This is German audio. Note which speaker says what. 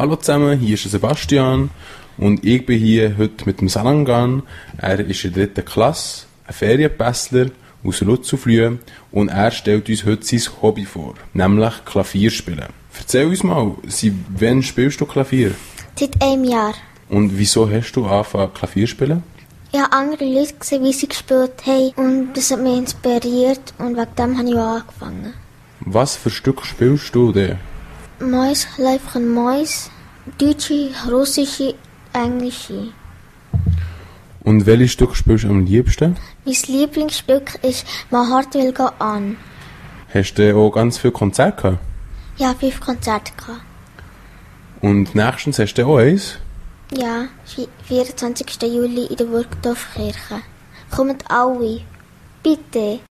Speaker 1: Hallo zusammen, hier ist Sebastian und ich bin hier heute mit dem Salangan. Er ist in der 3. Klasse, ein Ferienpässler aus Lützelflüh und er stellt uns heute sein Hobby vor, nämlich Klavierspielen. Erzähl uns mal, wann spielst du Klavier?
Speaker 2: Seit einem Jahr.
Speaker 1: Und wieso hast du angefangen Klavier spielen?
Speaker 2: Ich habe andere Leute gesehen, wie sie gespielt haben und das hat mich inspiriert und wegen dem habe ich auch angefangen.
Speaker 1: Was für Stück spielst du denn?
Speaker 2: Mäus, Läufchen Mäus, deutsche, russische, englische.
Speaker 1: Und welches Stück spielst du am liebsten?
Speaker 2: Mein Lieblingsstück ist «Mein Hart will go on».
Speaker 1: Hast du auch ganz viele Konzerte gehabt?
Speaker 2: Ich habe 5 Konzerte gehabt.
Speaker 1: Und nächstens hast du auch eins?
Speaker 2: Ja, 24. Juli in der Burgdorfkirche. Kommt alle. Bitte.